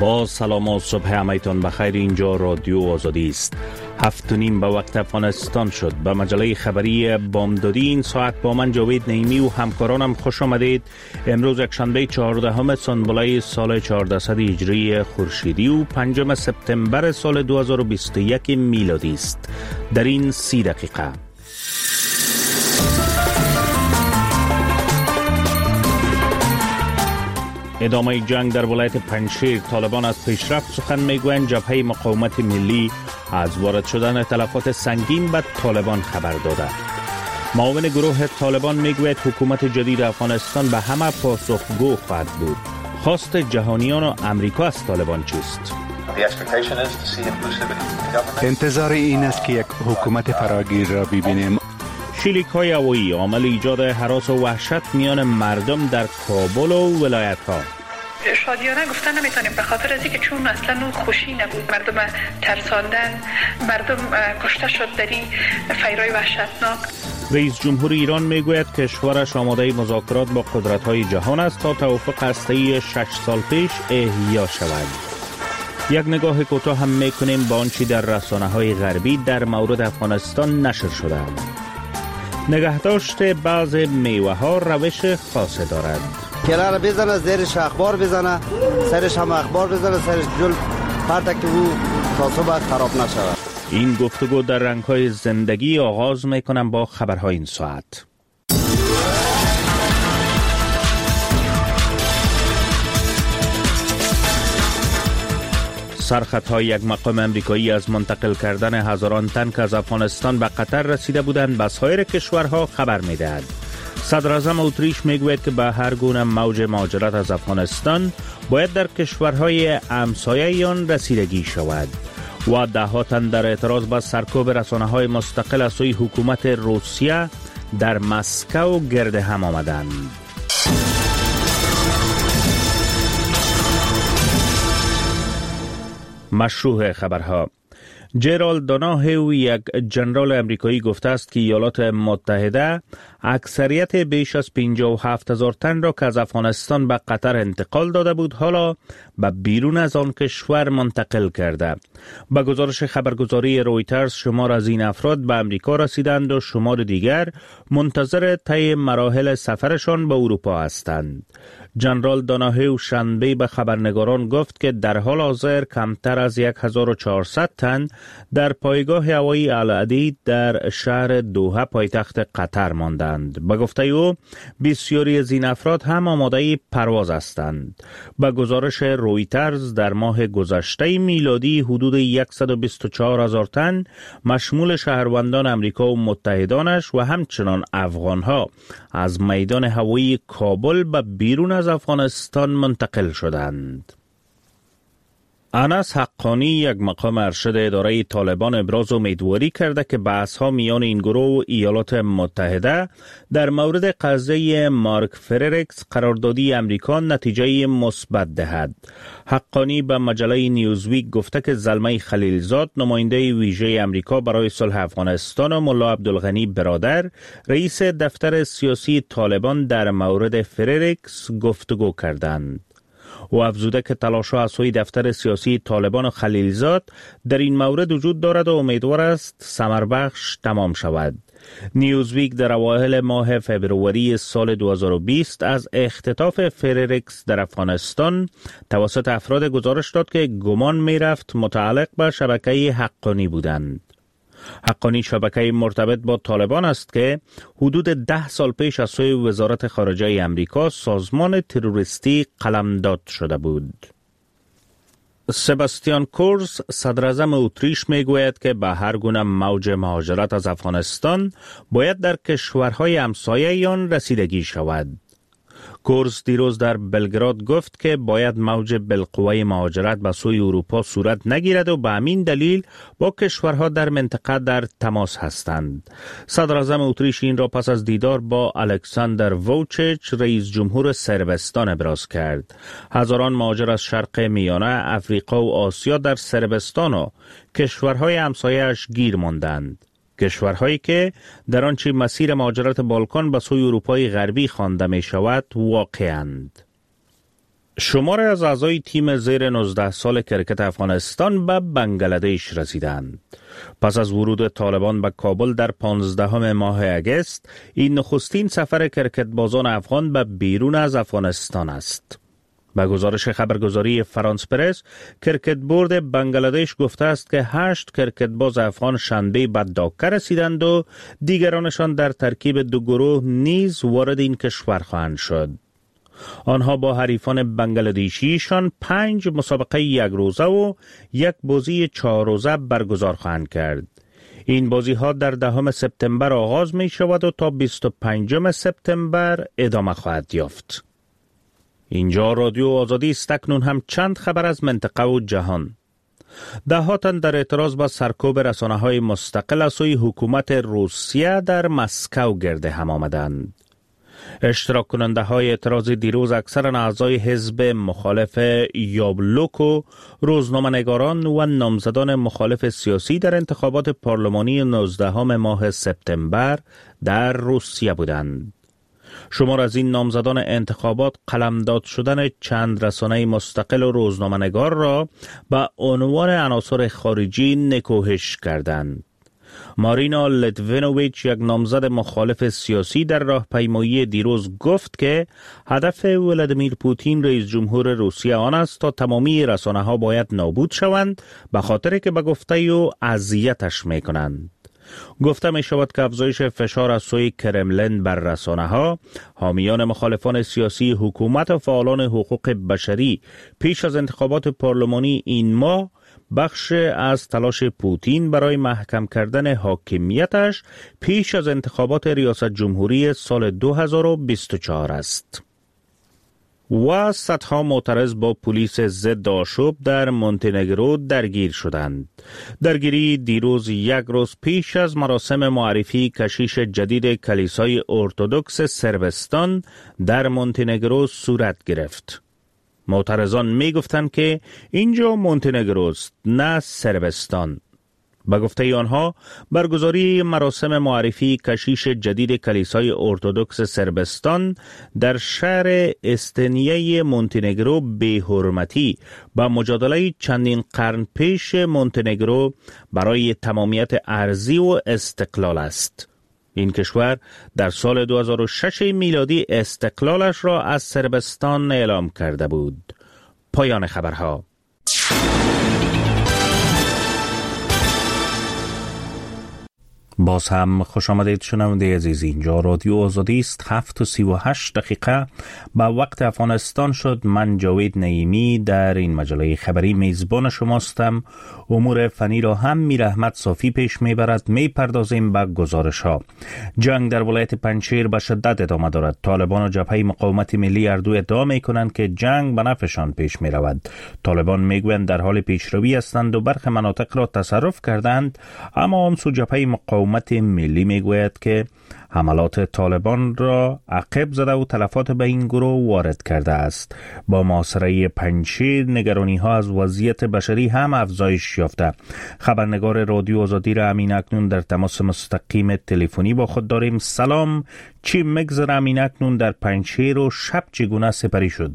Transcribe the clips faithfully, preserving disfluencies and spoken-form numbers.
با سلام و صبح همایتان بخیر. اینجا رادیو آزادی است. هفت و نیم به وقت افغانستان شد. به مجله خبری بامدادی این ساعت با من جاوید نعیمی و همکارانم خوش آمدید. امروز یکشنبه چهاردهم سنبلای سال چهاردهصد هجری خورشیدی و پنجم سپتامبر سال دو هزار و بیست و یک میلادی است. در این سی دقیقه ادامه جنگ در ولایت پنجشیر. طالبان از پیشرفت سخن میگویند. جبهه مقاومت ملی از وارد شدن تلفات سنگین به طالبان خبر داده. معاون گروه طالبان میگوید حکومت جدید افغانستان به همه پاسخگو خواهد بود. خواست جهانیان و امریکا از طالبان چیست؟ انتظار این است که یک حکومت فراگیر را ببینیم. شلیک های هوایی عامل ایجاد هراس و وحشت میان مردم در کابل و ولایت ها. شادیانه گفتن نمیتونیم به خاطر از اینکه چون اصلا اون خوشی نبود، مردم ترساندن، مردم کشته شد در این فیرای وحشتناک. رئیس جمهور ایران میگوید کشورش آماده مذاکرات با قدرت های جهان است تا توافق هسته‌ای شش سال پیش احیا شود. یک نگاه کوتاه هم میکنیم به آنچه در رسانه های غربی در مورد افغانستان نشر شده. نگهداشت بعض میوه ها روش خاصی دارد. کلر بزنه، زیرش اخبار بزنه، سرش هم اخبار بزنه، سرش جل پرده که او تا صبح خراب نشود. این گفتگو در رنگ های زندگی آغاز میکنم با خبرهای این ساعت. سرخطهای یک مقام امریکایی از منتقل کردن هزاران تن که از افغانستان به قطر رسیده بودند به سایر کشورها خبر می‌دهد. صدر اعظم اتریش میگوید که به هر گونه موج مهاجرت از افغانستان باید در کشورهای همسایه آن رسیدگی شود. و ده ها تن در اعتراض به سرکوب رسانه‌های مستقل از سوی حکومت روسیه در مسکو گرد هم آمدند. مشروع خبرها. جرالد دوناهو، یک ژنرال امریکایی، گفته است که ایالات متحده اکثریت بیش از پنجاه و هفت هزار تن را که از افغانستان به قطر انتقال داده بود حالا به بیرون از آن کشور منتقل کرده. به گزارش خبرگزاری رویترز شمار از این افراد به امریکا رسیدند و شمار دیگر منتظر طی مراحل سفرشان به اروپا هستند. ژنرال دوناهو شنبه به خبرنگاران گفت که در حال حاضر کمتر از هزار و چهارصد تن در پایگاه هوایی العدید در شهر دوحه پایتخت قطر ماندند. به گفته او بسیاری از این افراد هم آماده پرواز هستند. به گزارش رویترز در ماه گذشته میلادی حدود صد و بیست و چهار هزار تن مشمول شهروندان امریکا و متحدانش و همچنان افغانها از میدان هوایی کابل به بیرون از افغانستان منتقل شدند. انس حقانی، یک مقام ارشد اداره طالبان، ابراز امیدواری کرده که بحث‌ها میان این گروه و ایالات متحده در مورد قضیه مارک فریرکس قراردادی امریکا نتیجه مثبت دهد. حقانی به مجله نیوزویک گفته که زلمه خلیلزاد، نماینده ویژه امریکا برای صلح افغانستان، و ملا عبدالغنی برادر، رئیس دفتر سیاسی طالبان، در مورد فریرکس گفتگو کردند. و افزوده که تلاش‌ها از سوی دفتر سیاسی طالبان و خلیلزاد در این مورد وجود دارد و امیدوار است ثمربخش تمام شود. نیوزویک در اوایل ماه فبروری سال دو هزار و بیست از اختطاف فریرکس در افغانستان توسط افراد گزارش داد که گمان می‌رفت متعلق به شبکه حقانی بودند. حقانی شبکه مرتبط با طالبان است که حدود ده سال پیش از سوی وزارت خارجه امریکا سازمان تروریستی قلمداد شده بود. سباستیان کورز، صدر اعظم اتریش، میگوید که به هر گونه موج مهاجرت از افغانستان باید در کشورهای همسایه آن رسیدگی شود. کورز دیروز در بلگراد گفت که باید موج بالقوه مهاجرت به سوی اروپا صورت نگیرد و به همین دلیل با کشورها در منطقه در تماس هستند. صدر اعظم اتریش این را پس از دیدار با الکساندر ووچیچ، رئیس جمهور صربستان، ابراز کرد. هزاران مهاجر از شرق میانه، افریقا و آسیا در صربستان و کشورهای همسایه‌اش گیر ماندند. کشورهایی که در آنچه مسیر مهاجرت بالکان به سوی اروپای غربی خوانده می شود واقعند. شماری از اعضای تیم زیر نوزده سال کرکت افغانستان به بنگلادش رسیدند. پس از ورود طالبان به کابل در پانزدهم ماه اگست، این نخستین سفر کرکت بازان افغان به بیرون از افغانستان است. به گزارش خبرگزاری فرانس پرس، کرکت بورد بنگلادش گفته است که هشت کرکت باز افغان شنبه به داکا رسیدند و دیگرانشان در ترکیب دو گروه نیز وارد این کشور خواهند شد. آنها با حریفان بنگلادشیشان پنج مسابقه یک روزه و یک بازی چهار روزه برگزار خواهند کرد. این بازی ها در دهم سپتامبر آغاز می شود و تا بیست و پنجم سپتامبر ادامه خواهد یافت. اینجا رادیو آزادی است. اکنون هم چند خبر از منطقه و جهان. ده ها تن در اعتراض با سرکوب رسانه‌های مستقل از سوی حکومت روسیه در مسکو گرد هم آمدند. اشتراک کننده های اعتراض دیروز اکثرا اعضای حزب مخالف یابلوک و روزنامه‌نگاران و نامزدان مخالف سیاسی در انتخابات پارلمانی نوزدهم ماه سپتامبر در روسیه بودند. شمار از این نامزدان انتخابات قلمداد شدن چند رسانه مستقل و روزنامه‌نگار را به عنوان عناصر خارجی نکوهش کردند. مارینا لیتوینوویچ، یک نامزد مخالف سیاسی، در راهپیمایی دیروز گفت که هدف ولادیمیر پوتین رئیس جمهور روسیه آن است تا تمامی رسانه‌ها باید نابود شوند، به خاطر که به گفته او اذیتش می‌کنند. گفته می شود که افزایش فشار از سوی کرملین بر رسانه‌ها، حامیان مخالفان سیاسی حکومت و فعالان حقوق بشری پیش از انتخابات پارلمانی این ماه بخش از تلاش پوتین برای محکم کردن حاکمیتش پیش از انتخابات ریاست جمهوری سال دو هزار و بیست و چهار است. و صدها معترض با پلیس ضد آشوب در مونتنگرو درگیر شدند. درگیری دیروز یک روز پیش از مراسم معرفی کشیش جدید کلیسای ارتدوکس سربستان در مونتنگرو صورت گرفت. معترضان می گفتند که اینجا مونتنگروست، نه سربستان. به گفته آنها، برگزاری مراسم معرفی کشیش جدید کلیسای ارتدوکس سربستان در شهر استنیه مونتنگرو بی‌حرمتی با مجادله چندین قرن پیش مونتنگرو برای تمامیت ارضی و استقلال است. این کشور در سال دو هزار و شش میلادی استقلالش را از سربستان اعلام کرده بود. پایان خبرها. باز هم خوش آمدید شنونده عزیز. اینجا رادیو آزادی است. هفت و سی و هشت دقیقه به وقت افغانستان شد. من جاوید نعیمی در این مجله خبری میزبان شماستم. امور فنی را هم میر احمد صافی پیش میبرد. میپردازیم به گزارش ها. جنگ در ولایت پنجشیر به شدت ادامه دارد. طالبان و جبهه مقاومت ملی اردو ادعا میکنند که جنگ به نفعشان پیش میرود. طالبان میگویند در حال پیشروی هستند و برخی مناطق را تصرف کردند، اما آن سو جبهه مقاومت ملی میگوید که حملات طالبان را عقب زده و تلفات به این گروه وارد کرده است. با محاصره پنجشیر نگرانی ها از وضعیت بشری هم افزایش یافته. خبرنگار رادیو آزادی را امین اکنون در تماس مستقیم تلفنی با خود داریم. سلام، چی مگذره امین اکنون در پنجشیر و شب چگونه سپری شد؟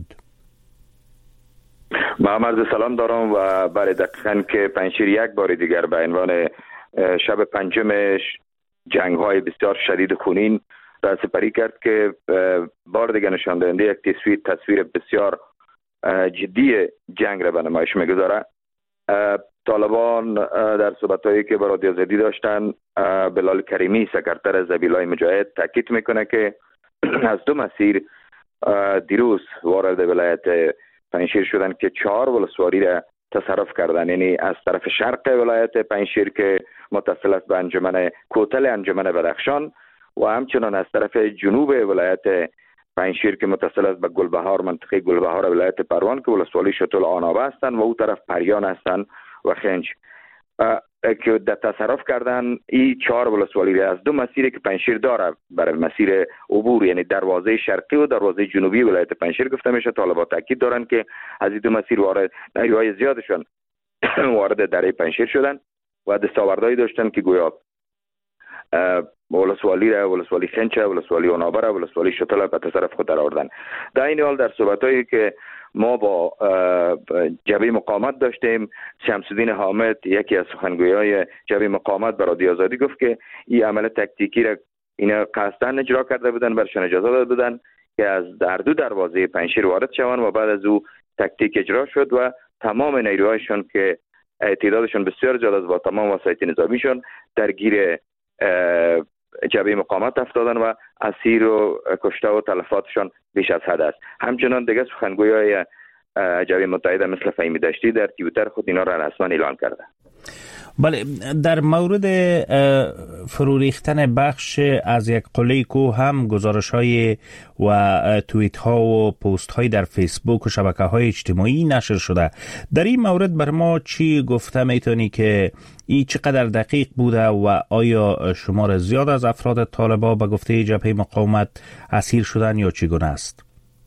محمد سلام دارم و برای دقیقاً که پنجشیر یک بار دیگر به عنوان شب پنجمش جنگ های بسیار شدید خونین را سپری کرد که بار دیگر نشان دهنده یک تصویر تصویر بسیار جدی جنگ را به نمایش میگذاره. طالبان در صحبت‌هایی که با رادیو آزادی داشتن، بلال کریمی سکرتر زبیلای مجاهد تاکید میکنه که از دو مسیر دیروز وارد ولایت پنجشیر شدن که چهار ولسوالی را تصرف کردن، یعنی از طرف شرق ولایت پنجشیر که متصل است به انجمن کوتل انجمن بدخشان و همچنان از طرف جنوب ولایت پنجشیر که متصل است به گلبهار، منطقه گلبهار ولایت پروان که ولسوالی شتول آنابه هستند و او طرف پریان هستند و خنج که در تصرف کردن. این چهار ولسوالی از دو مسیری که پنجشیر داره برای مسیر عبور، یعنی دروازه شرقی و دروازه جنوبی ولایت پنجشیر گفته میشه. طالبان تاکید دارن که از این دو مسیر وارد نیروهای زیادشون وارد دره پنجشیر شدن و دستاوردهایی داشتن که گویا ولسوالی را، ولسوالی خنچه، ولسوالی اونابره، ولسوالی شتل به تصرف خود در آوردن. در این حال در صحبتایی که ما با جبهه مقاومت داشتیم، شمس‌الدین حامد یکی از سخنگویای جبهه مقاومت به رادیو آزادی گفت که این عمل تکتیکی را اینا قصداً اجرا کرده بودن، برشان اجازه داده بودن که از در دو دروازه پنجشیر وارد شوند و بعد از او تکتیک اجرا شد و تمام نیروهایشون که تعدادشون بسیار زیاد است با تمام وسایط نظامیشون درگیر جبهه مقاومت افتادن و اسیر و کشته و تلفاتشون بیش از حد است. همچنان دیگه سخنگویای جبهه متحده مثل فهیمی دشتی در توییتر خود اینا را رسما اعلان کرده. بله، در مورد فرو ریختن بخش از یک قله کوه هم گزارش های و توییت ها و پوست های در فیسبوک و شبکه های اجتماعی نشر شده. در این مورد بر ما چی گفته میتونی که این چقدر دقیق بوده و آیا شمار زیاد از افراد طالبان به گفته جبهه مقاومت اسیر شدن یا چگونه است؟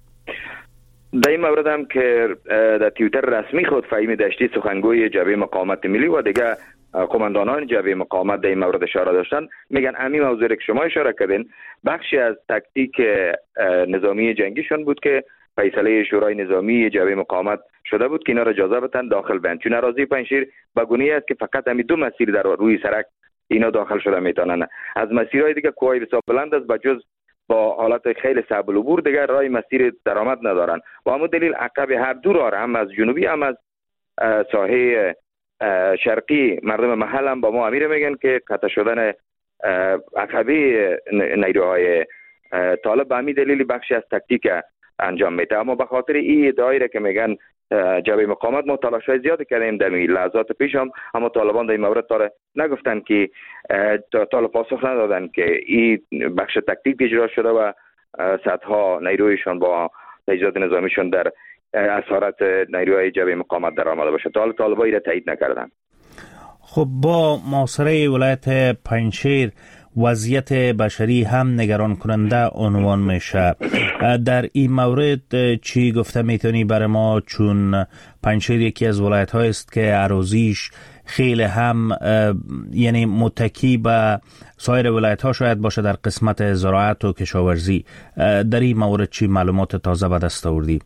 در این مورد هم که در توییتر رسمی خود فهیمی دشتی سخنگوی جبهه مقاومت ملی و دیگه قماندانان جبهه مقاومت در این مورد اشاره داشتن، میگن همین موضوعی که شما اشاره کردین بخشی از تکتیک نظامی جنگیشون بود که فیصله شورای نظامی جبهه مقاومت شده بود که اینا را اجازه بدن داخل بند، چون اراضی پنجشیر به گونه‌ای است که فقط همین دو مسیر در روی سرک اینا داخل شده میتونن. از مسیرهای دیگه کوههای بسیار بلند است، بجز با حالت خیلی صعب العبور دیگر راه مسیر درآمد ندارن و همون دلیل عقب هر دو راه هم از جنوبی هم از ساحه شرقی مردم محل هم با ما امیر میگن که قطع شدن عقبی نیروهای طالب به همین دلیل بخشی از تکتیک انجام میده. اما به خاطر این ادعایی که میگن جبهه مقاومت ما تلاش‌های زیادی کردیم در این لحظات پیش هم، اما طالبان در این مورد تا نگفتن که طالب پاسخ ندادن که این بخش تکتیک اجرا شده و صدها نیرویشون با تجهیزات نظامیشون در اسارت نیروهای جبهه مقاومت در آمده باشه. تا حالا طالبان این را تایید نکردن. خب با محاصره ولایت پنجشیر وضعیت بشری هم نگران کننده عنوان میشه. در این مورد چی گفته میتونی برای ما، چون پنجشیر یکی از ولایت های است که اراضیش خیلی هم یعنی متکی به سایر ولایت ها شاید باشه در قسمت زراعت و کشاورزی. در این مورد چی معلومات تازه به دست آوردی؟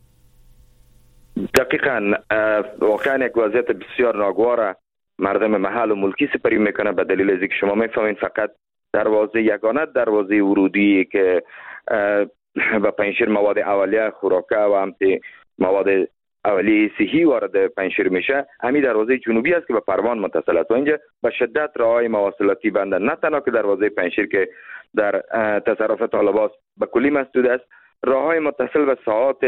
دقیقاً واقعا یک وضعیت بسیار ناگوار مردم محل و ملکی سپری میکنه به دلیل از اینکه شما میفهمین فقط دروازه یگانه دروازه ورودی که به پنجشیر مواد اولیه خوراکه و همتی مواد اولیه صحی وارد پنجشیر میشه، همین دروازه جنوبی است که به پروان متصل است و اینجا به شدت راههای مواصلاتی بنده، نه تنها که دروازه پنجشیر که در تصرف طالبان به کلی مسدود است، راههای متصل به ساحات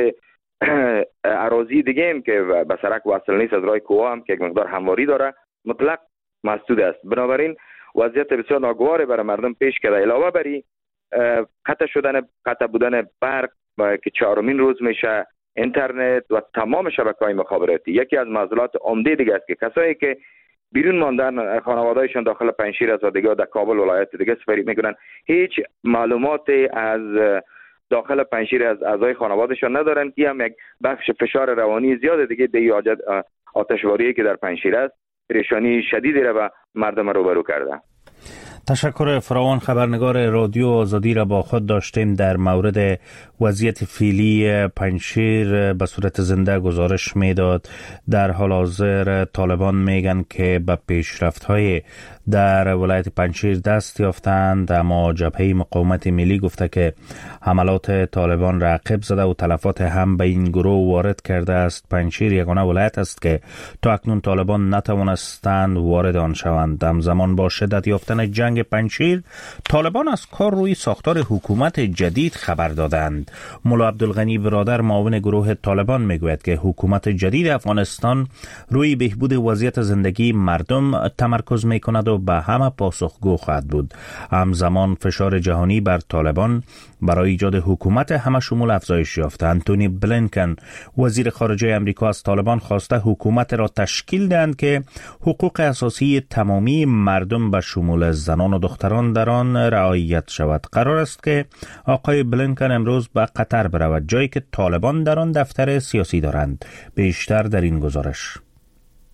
اراضی دیگه هم که به سرک وصل نیست از راه کوه هم که یک مقدار همواری داره مطلق مسدود است. بنابراین وضعیت بسیار ناگوار برای مردم پیش کرده. علاوه بر این قطع شدن قطع بودن برق که چهارمین روز میشه، اینترنت و تمام شبکه‌های مخابراتی یکی از معضلات عمده دیگه است که کسایی که بیرون ماندن خانواده‌هایشان داخل پنجشیر است و دیگه در کابل ولایت دیگه سپری میکنن، هیچ معلوماتی از داخل پنجشیر از اعضای خانوادهشان ندارن که هم یک بخش فشار روانی زیاد دیگه دی آتشواری که در پنجشیر است پریشانی شدیدی را به مردم روبرو کرده. تشکر فراوان. خبرنگار رادیو آزادی را با خود داشتیم در مورد وضعیت فعلی پنجشیر به صورت زنده گزارش میداد. در حال حاضر طالبان میگن که به پیشرفت‌های در ولایت پنجشیر دست یافتند، اما جبهه مقاومت ملی گفته که حملات طالبان رقیب زده و تلفات هم به این گروه وارد کرده است. پنجشیر یگانه ولایت است که تا اکنون طالبان نتوانستند وارد آن شوند. همزمان با شدت یافتن جنگ پنجشیر، طالبان از کار روی ساختار حکومت جدید خبر دادند. مولا عبدالغنی برادر معاون گروه طالبان میگوید که حکومت جدید افغانستان روی بهبود وضعیت زندگی مردم تمرکز میکند و به همه پاسخگو خواهد بود. همزمان فشار جهانی بر طالبان برای ایجاد حکومت همه شمول افزایش یافته. انتونی بلینکن وزیر خارجه امریکا از طالبان خواسته حکومت را تشکیل دهند که حقوق اساسی تمامی مردم به شمول زنان و دختران در آن رعایت شود. قرار است که آقای بلینکن امروز به قطر برود، جایی که طالبان در آن دفتر سیاسی دارند. بیشتر در این گزارش.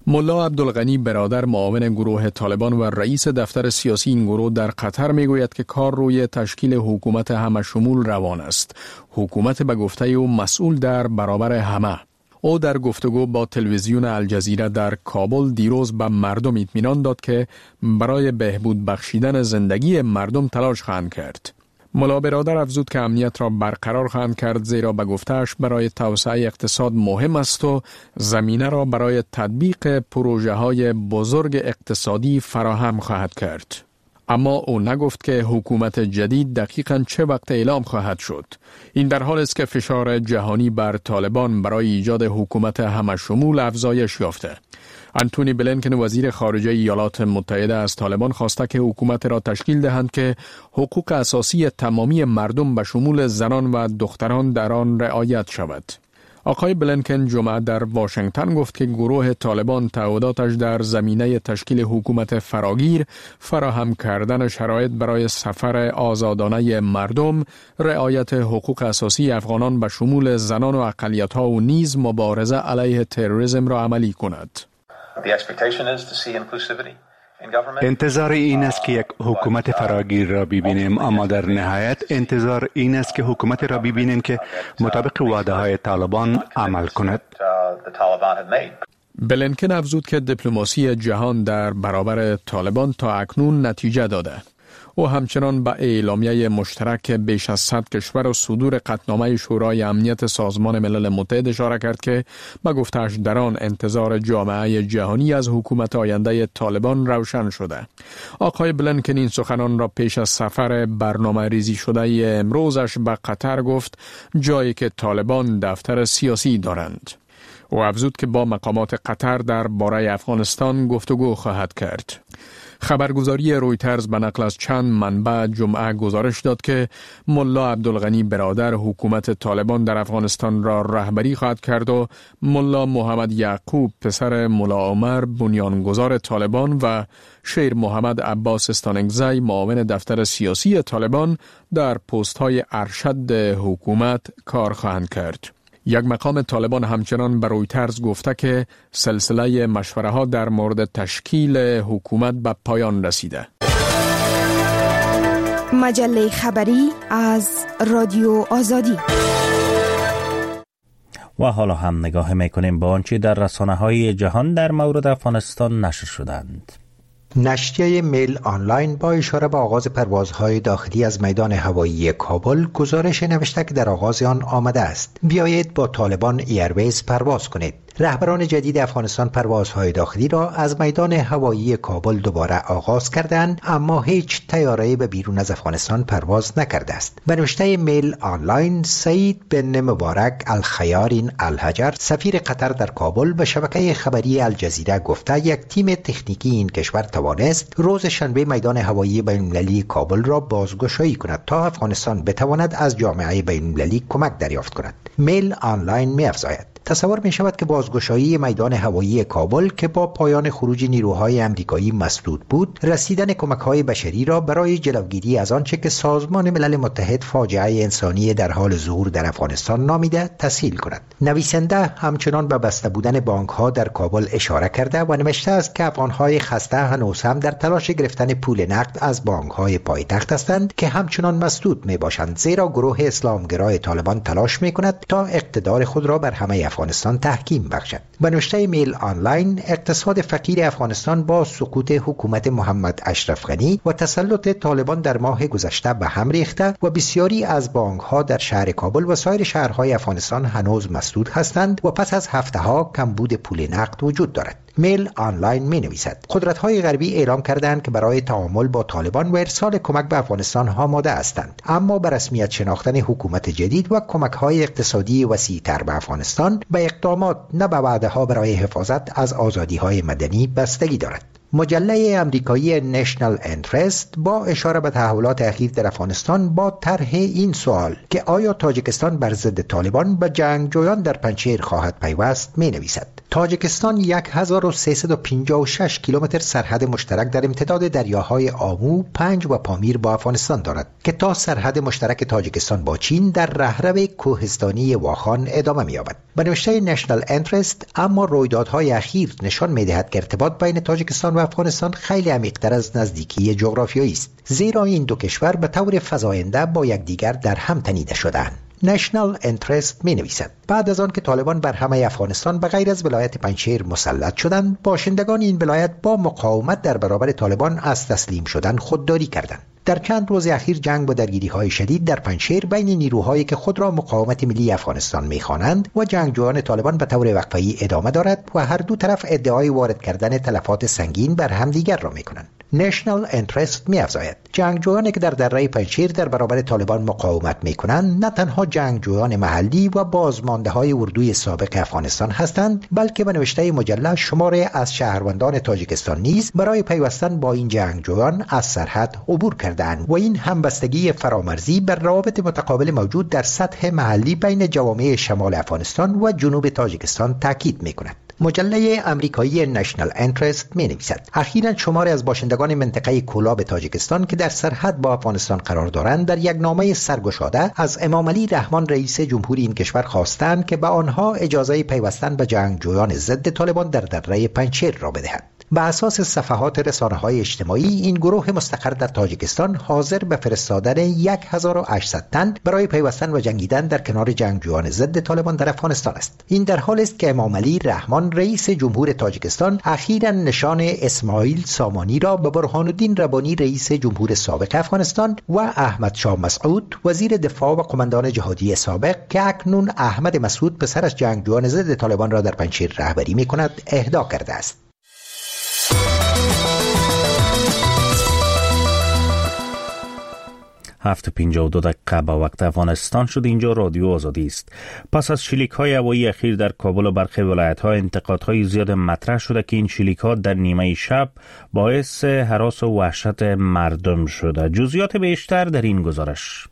ملا عبدالغنی برادر معاون گروه طالبان و رئیس دفتر سیاسی این گروه در قطر میگوید که کار روی تشکیل حکومت همه شمول روان است. حکومت به گفته او مسئول در برابر همه. او در گفتگو با تلویزیون الجزیره در کابل دیروز به مردم اطمینان داد که برای بهبود بخشیدن زندگی مردم تلاش خواهند کرد. ملا برادر افزود که امنیت را برقرار خواهند کرد، زیرا به گفته‌اش برای توسعه اقتصاد مهم است و زمینه را برای تطبیق پروژه های بزرگ اقتصادی فراهم خواهد کرد. اما او نگفت که حکومت جدید دقیقاً چه وقت اعلام خواهد شد. این در حال است که فشار جهانی بر طالبان برای ایجاد حکومت همه شمول افزایش یافته. انتونی بلینکن وزیر خارجه ایالات متحده از طالبان خواسته که حکومت را تشکیل دهند که حقوق اساسی تمامی مردم به شمول زنان و دختران در آن رعایت شود. آقای بلینکن جمعه در واشنگتن گفت که گروه طالبان تعهداتش در زمینه تشکیل حکومت فراگیر، فراهم کردن شرایط برای سفر آزادانه مردم، رعایت حقوق اساسی افغانان به شمول زنان و اقلیت‌ها و نیز مبارزه علیه تروریسم را عملی کند. انتظار این است که یک حکومت فراگیر را ببینیم، اما در نهایت انتظار این است که حکومت را ببینیم که مطابق وعده های طالبان عمل کند. بلینکن افزود که دیپلماسی جهان در برابر طالبان تا اکنون نتیجه داده. او همچنان به اعلامیه مشترک بیش از صد کشور و صدور قطعنامه شورای امنیت سازمان ملل متحد اشاره کرد که به گفته‌اش در آن انتظار جامعه جهانی از حکومت آینده طالبان روشن شده. آقای بلینکن این سخنان را پیش از سفر برنامه ریزی شده امروزش به قطر گفت، جایی که طالبان دفتر سیاسی دارند. او افزود که با مقامات قطر در باره افغانستان گفتگو خواهد کرد. خبرگزاری رویترز به نقل از چند منبع جمعه گزارش داد که ملا عبدالغنی برادر حکومت طالبان در افغانستان را رهبری خواهد کرد و ملا محمد یعقوب پسر ملا عمر بنیانگذار طالبان و شیر محمد عباس استانگزی معاون دفتر سیاسی طالبان در پست‌های ارشد حکومت کار خواهند کرد. یک مقام طالبان همچنان به رویترز گفته که سلسله مشوره ها در مورد تشکیل حکومت به پایان رسیده. مجله خبری از رادیو آزادی. و حالا هم نگاه میکنیم به آنچه در رسانه های جهان در مورد افغانستان نشر شدند. نشریه میل آنلاین با اشاره به آغاز پروازهای داخلی از میدان هوایی کابل گزارش نوشته که در آغاز آن آمده است: بیایید با طالبان ایرویز پرواز کنید. رهبران جدید افغانستان پروازهای داخلی را از میدان هوایی کابل دوباره آغاز کردند، اما هیچ طیاره‌ای به بیرون از افغانستان پرواز نکرده است. به نوشته میل آنلاین، سعید بن مبارک الخیارین الحجر، سفیر قطر در کابل، به شبکه خبری الجزیره گفته یک تیم تکنیکی این کشور توانست روز شنبه میدان هوایی بین‌المللی کابل را بازگشایی کند تا افغانستان بتواند از جامعه بین‌المللی کمک دریافت کند. میل آنلاین می‌افزاید: تصور می شود که بازگشایی میدان هوایی کابل که با پایان خروج نیروهای امریکایی مسدود بود، رسیدن کمک‌های بشری را برای جلوگیری از آنچه که سازمان ملل متحد فاجعه انسانی در حال ظهور در افغانستان نامیده تسهیل کند. نویسنده همچنان به بسته بودن بانک‌ها در کابل اشاره کرده و نوشته است که افغان‌های خسته هنوز هم در تلاش گرفتن پول نقد از بانک‌های پایتخت هستند که همچنان مسدود می‌باشند، زیرا گروه اسلامگرای طالبان تلاش می‌کند تا اقتدار خود را بر همه افغانستان تحکیم بخشد. به نوشته میل آنلاین، اقتصاد فقیر افغانستان با سقوط حکومت محمد اشرف غنی و تسلط طالبان در ماه گذشته به هم ریخته و بسیاری از بانک‌ها در شهر کابل و سایر شهرهای افغانستان هنوز مسدود هستند و پس از هفته‌ها کمبود پول نقد وجود دارد. میل آنلاین می نویسد: قدرت‌های غربی اعلام کردند که برای تعامل با طالبان و ارسال کمک به افغانستان آماده هستند، اما به رسمیت شناختن حکومت جدید و کمک‌های اقتصادی وسیع‌تر به افغانستان به اقدامات نه به وعده‌ها برای حفاظت از آزادی‌های مدنی بستگی دارد. مجله امریکایی نشنال انترست با اشاره به تحولات اخیر در افغانستان با طرح این سوال که آیا تاجیکستان بر ضد طالبان به جنگجویان در پنجشیر خواهد پیوست می نویسد: تاجیکستان هزار و سیصد و پنجاه و شش کیلومتر سرحد مشترک در امتداد دریاهای آمو، پنج و پامیر با افغانستان دارد که تا سرحد مشترک تاجیکستان با چین در رهرو کوهستانی واخان ادامه می‌یابد. به نوشته نشنال انترست، اما رویدادهای اخیر نشان می‌دهد که ارتباط بین تاجیکستان و افغانستان خیلی عمیق‌تر از نزدیکی جغرافیایی است، زیرا این دو کشور به طور فزاینده با یکدیگر در هم تنیده شده‌اند. نشنال انترست می نویسد بعد از آن که طالبان بر همه افغانستان به غیر از ولایت پنجشیر مسلط شدند، باشندگان این ولایت با مقاومت در برابر طالبان از تسلیم شدن خودداری کردند. در چند روز اخیر جنگ و درگیری‌های شدید در پنجشیر بین نیروهایی که خود را مقاومت ملی افغانستان می‌خوانند و جنگجویان طالبان به طور وقفه‌ای ادامه دارد و هر دو طرف ادعای وارد کردن تلفات سنگین بر همدیگر را می‌کنند. نشنال انترست می‌افزاید جنگجویانی که در دره پنجشیر در برابر طالبان مقاومت می‌کنند نه تنها جنگجویان محلی و بازمانده‌های اردوی سابق افغانستان هستند، بلکه به نوشته مجله شماری از شهروندان تاجیکستان نیز برای پیوستن با این جنگجویان از سرحد عبور کردند و این همبستگی فرامرزی بر روابط متقابل موجود در سطح محلی بین جوامع شمال افغانستان و جنوب تاجیکستان تاکید می‌کند. مجله امریکایی نشنال انترست می نویسد اخیراً شماری از باشندگان منطقه کولاب تاجیکستان که در سرحد با افغانستان قرار دارند در یک نامه سرگشاده از امام علی رحمان رئیس جمهوری این کشور خواستند که به آنها اجازه پیوستن به جنگجویان ضد طالبان در دره پنجشیر را بدهد. به اساس صفحات رسانه‌های اجتماعی، این گروه مستقر در تاجیکستان حاضر به فرستادن هزار و هشتصد تن برای پیوستن و جنگیدن در کنار جنگجویان ضد طالبان در افغانستان است. این در حالی است که امام علی رحمان رئیس جمهور تاجیکستان اخیراً نشان اسماعیل سامانی را به برهان الدین ربانی رئیس جمهور سابق افغانستان و احمد شاه مسعود وزیر دفاع و قماندان جهادی سابق که اکنون احمد مسعود پسر از جنگجویان ضد طالبان را در پنجشیر رهبری می‌کند اهدا کرده است. هفت پنجاه و دو دقیقه با وقت افغانستان شد. اینجا رادیو آزادی است. پس از شلیک‌های هوایی اخیر در کابل و برخی ولایت‌ها انتقادهای زیاد مطرح شده که این شلیک‌ها در نیمه شب باعث هراس و وحشت مردم شده. جزئیات بیشتر در این گزارش.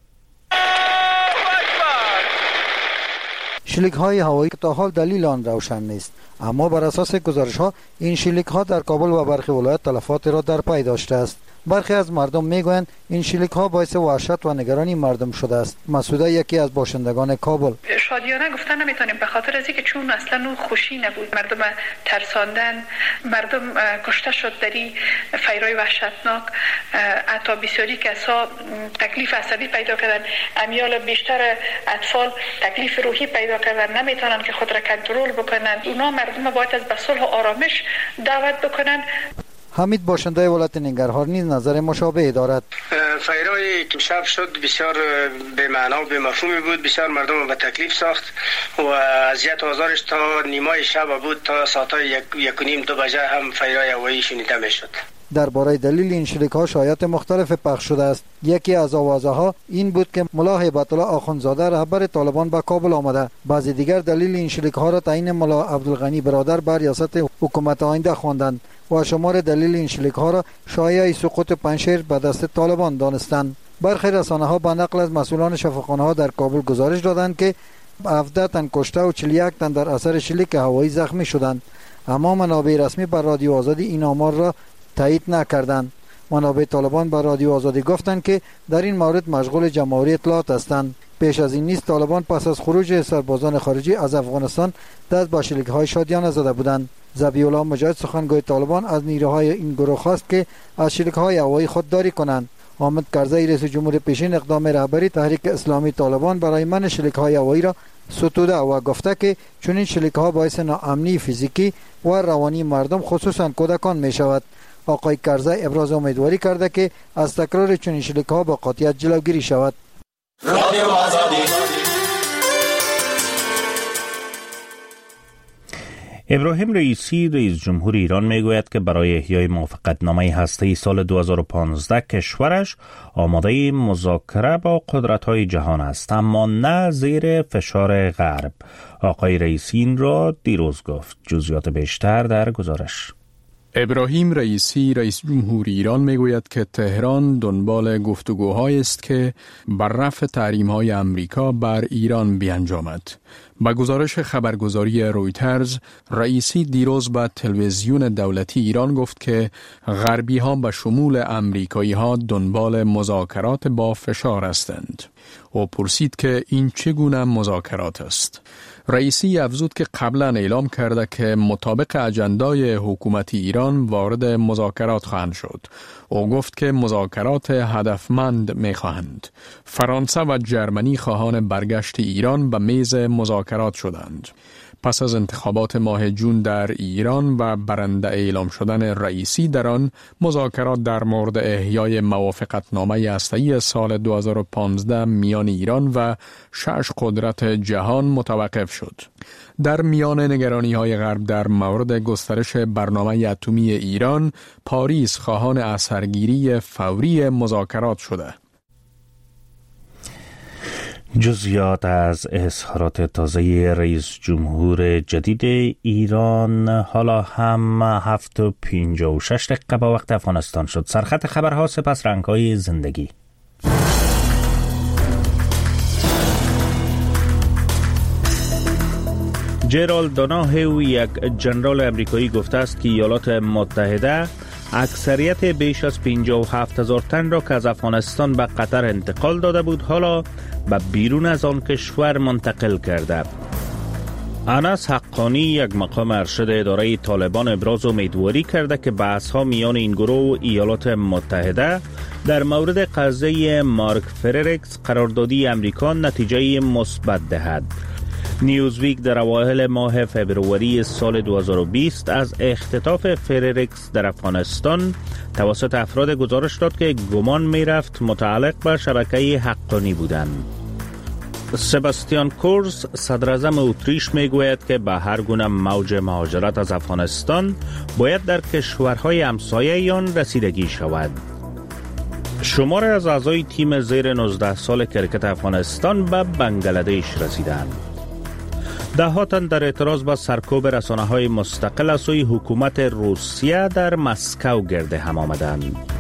شلیک‌های هوایی که تا حال دلیل آن روشن نیست، اما بر اساس گزارش‌ها این شلیک‌ها در کابل و برخی ولایت تلفات را در پی داشته است. برخی از مردم میگویند این شلیک‌ها باعث وحشت و نگرانی مردم شده است. مسعوده یکی از باشندگان کابل: شادیانه گفتن نمیتونیم به خاطر از اینکه چون اصلا اون خوشی نبود، مردم ترساندن، مردم کشته شد در این فیرای وحشتناک، حتی بسیاری کسا تکلیف عصبی پیدا کردن، امیال بیشتر اطفال تکلیف روحی پیدا کردن، نمیتونن که خود را کنترل بکنن. اونا مردم باید از به صلح و آرامش دعوت بکنن. حمید باشنده ولایت ننگرهار نیز نظر مشابه دارد. فیرای که شب شد بسیار به معنا و به مفهومی بود، بسیار مردم به تکلیف ساخت و اذیت و آزارش تا نیمای شب بود، تا ساعتای یک, یک و نیم دو بجه هم فیرای هوایی شنیده میشد. درباره دلیل این شلیک‌ها شایعات مختلف پخش شده است. یکی از آوازها این بود که ملا هیبت الله آخوندزاده رهبر طالبان به کابل آمده. بعضی دیگر دلیل این شلیک‌ها را تعیین ملا عبدالغنی برادر بر ریاست حکومت آینده خواندند و شمار دلیل این شلیک‌ها را شایعه سقوط پنجشیر به دست طالبان دانستند. برخی رسانه‌ها به نقل از مسئولان شفاخانه‌ها در کابل گزارش دادند که هفده تن کشته و چهل و یک تن در اثر شلیک هوایی زخمی شدند، اما منابع رسمی بر رادیو آزادی این آمار را تایید نکردند. منابع طالبان بر رادیو آزادی گفتند که در این مورد مشغول جمع‌آوری اطلاعات هستند. پیش از این نیز طالبان پس از خروج سربازان خارجی از افغانستان دست به شلیک‌های شادیانه زده بودند. ذبیح الله مجاهد سخنگوی طالبان از نیروهای این گروه خواست که از شلیک‌های هوایی خودداری کنند. حامد کرزی رئیس جمهور پیشین اقدام رهبری تحریک اسلامی طالبان برای منع شلیک‌های هوایی را ستوده و گفته که چنین شلیک‌ها باعث ناامنی فیزیکی و روانی مردم خصوصا کودکان می‌شود. آقای کرزی ابراز امیدواری کرده که از تکرار چنین شلیک‌ها با قاطعیت جلوگیری شود. رادیو آزادی. ابراهیم رئیسی رئیس جمهور ایران میگوید که برای احیای موافقتنامه هسته‌ای سال دو هزار و پانزده کشورش آماده مذاکره با قدرت‌های جهان است، اما نه زیر فشار غرب. آقای رئیسی این را دیروز گفت. جزئیات بیشتر در گزارش. ابراهیم رئیسی رئیس جمهور ایران میگوید که تهران دنبال گفتگوهایی است که بر رفع تحریم‌های امریکا بر ایران بیانجامد. با گزارش خبرگزاری رویترز، رئیسی دیروز به تلویزیون دولتی ایران گفت که غربی ها به شمول امریکایی ها دنبال مذاکرات با فشار هستند. او پرسید که این چگونه مذاکرات است. رئیسی افزود که قبلا اعلام کرده که مطابق اجندای حکومت ایران وارد مذاکرات خواهند شد. او گفت که مذاکرات هدفمند می خواهند. فرانسه و جرمنی خواهان برگشت ایران به میز مذاکرات شدند. پس از انتخابات ماه جون در ایران و برنده اعلام شدن رئیسی در آن، مذاکرات در مورد احیای موافقتنامه هسته‌ای سال دو هزار و پانزده میان ایران و شش قدرت جهان متوقف شد. در میان نگرانی‌های غرب در مورد گسترش برنامه اتمی ایران، پاریس خواهان اثرگیری فوری مذاکرات شده. جزئیات از اظهارات تازه رئیس جمهور جدید ایران حالا هم هفت و پنجاه و شش دقیقه با وقت افغانستان شد. سرخط خبرها، سپس رنگ‌های زندگی. جرالد دوناهو، یک ژنرال امریکایی، گفته است که ایالات متحده اکثریت بیش از پنجاه و هفت هزار تن را که از افغانستان به قطر انتقال داده بود حالا به بیرون از آن کشور منتقل کرده. انس حقانی، یک مقام ارشد اداره طالبان، ابراز امیدواری کرده که بحث‌ها میان این گروه و ایالات متحده در مورد قضیه مارک فریرکس قراردادی امریکا نتیجه مثبت دهد. نیوزویک در اوایل ماه فبروری سال دو هزار و بیست از اختطاف فریرکس در افغانستان توسط افراد گزارش داد که گمان می رفت متعلق به شبکه حقانی بودند. سباستیان کورز، صدر اعظم اتریش، می گوید که به هر گونه موج مهاجرت از افغانستان باید در کشورهای همسایه آن رسیدگی شود. شمار از اعضای تیم زیر نوزده سال کرکت افغانستان به بنگلادش رسیدند. ده ها تن در اعتراض به سرکوب رسانه‌های مستقل از سوی حکومت روسیه در مسکو گرد هم آمدند.